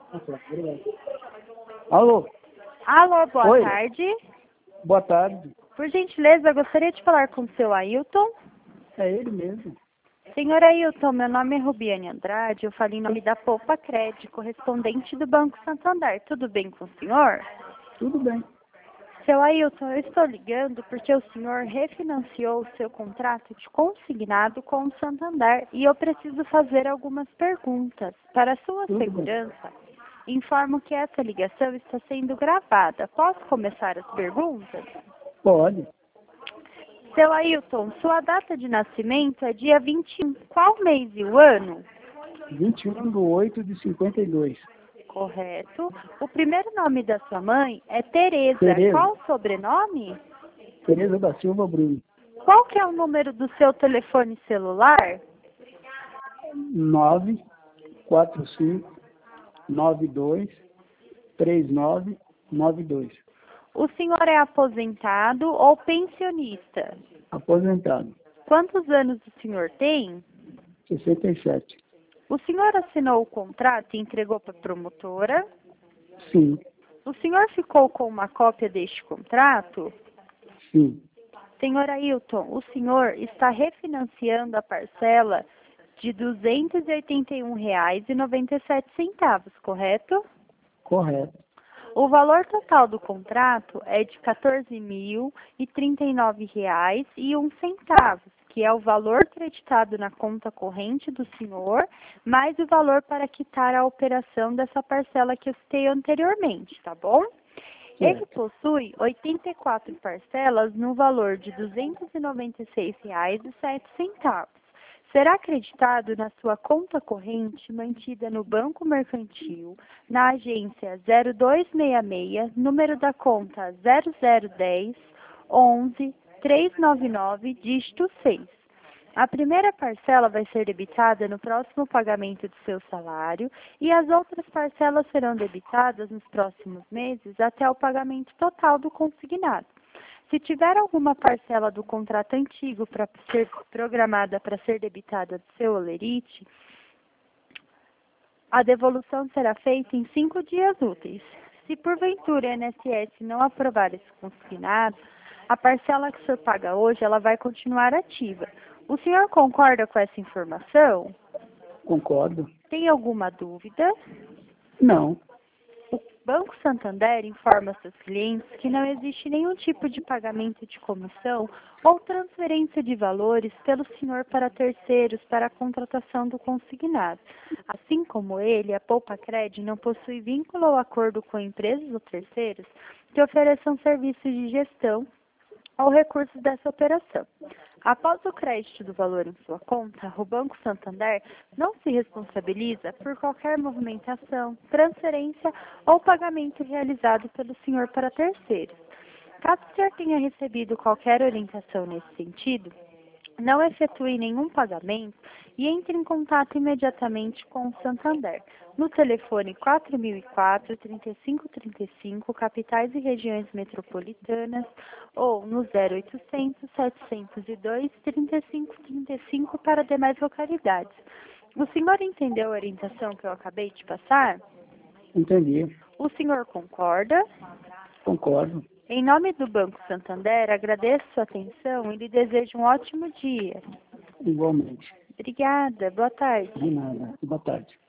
Obrigado. Alô? Alô, boa Oi. tarde. Boa tarde. Por gentileza, eu gostaria de falar com o seu Ailton. É ele mesmo. Senhor Ailton, meu nome é Rubiane Andrade, eu falo em nome da Poupa Cred, correspondente do Banco Santander. Tudo bem com o senhor? Tudo bem. Seu Ailton, eu estou ligando porque o senhor refinanciou o seu contrato de consignado com o Santander e eu preciso fazer algumas perguntas. Para sua Tudo bem. segurança, informo que essa ligação está sendo gravada. Posso começar as perguntas? Pode. Seu Ailton, sua data de nascimento é dia 21. Qual mês e o ano? 21/8/52. Correto. O primeiro nome da sua mãe é Tereza. Tereza. Qual o sobrenome? Tereza da Silva Bruno. Qual que é o número do seu telefone celular? 945923992. O senhor é aposentado ou pensionista? Aposentado. Quantos anos o senhor tem? 67. O senhor assinou o contrato e entregou para a promotora? Sim. O senhor ficou com uma cópia deste contrato? Sim. Senhor Ailton, o senhor está refinanciando a parcela de R$ 281,97, correto? Correto. O valor total do contrato é de R$ 14.039,01, que é o valor creditado na conta corrente do senhor, mais o valor para quitar a operação dessa parcela que eu citei anteriormente, tá bom? Ele possui 84 parcelas no valor de R$ 296,07. Será acreditado na sua conta corrente mantida no Banco Mercantil, na agência 0266, número da conta 0010 11 399, dígito 6. A primeira parcela vai ser debitada no próximo pagamento do seu salário e as outras parcelas serão debitadas nos próximos meses até o pagamento total do consignado. Se tiver alguma parcela do contrato antigo para ser programada para ser debitada do seu holerite, a devolução será feita em 5 dias úteis. Se porventura a INSS não aprovar esse consignado, a parcela que o senhor paga hoje ela vai continuar ativa. O senhor concorda com essa informação? Concordo. Tem alguma dúvida? Não. O Banco Santander informa seus clientes que não existe nenhum tipo de pagamento de comissão ou transferência de valores pelo senhor para terceiros para a contratação do consignado. Assim como ele, a Poupa Cred não possui vínculo ou acordo com empresas ou terceiros que ofereçam serviços de gestão ou recursos dessa operação. Após o crédito do valor em sua conta, o Banco Santander não se responsabiliza por qualquer movimentação, transferência ou pagamento realizado pelo senhor para terceiros. Caso o senhor tenha recebido qualquer orientação nesse sentido, não efetue nenhum pagamento e entre em contato imediatamente com o Santander, no telefone 4004-3535, capitais e regiões metropolitanas, ou no 0800-702-3535 para demais localidades. O senhor entendeu a orientação que eu acabei de passar? Entendi. O senhor concorda? Concordo. Em nome do Banco Santander, agradeço sua atenção e lhe desejo um ótimo dia. Igualmente. Obrigada. Boa tarde. De nada. Boa tarde.